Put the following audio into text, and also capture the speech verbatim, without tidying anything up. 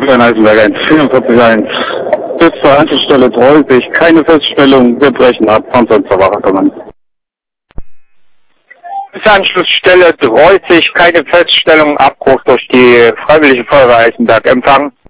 Flugverein Eisenberg eins, vierundvierzig eins. Bis zur Einsatzstelle Treusig, keine Feststellung, wir brechen ab, Panzer zur Wache kommen. Bis Anschlussstelle Treusig, keine Feststellung, Abbruch durch die Freiwillige Feuerwehr Eisenberg empfangen.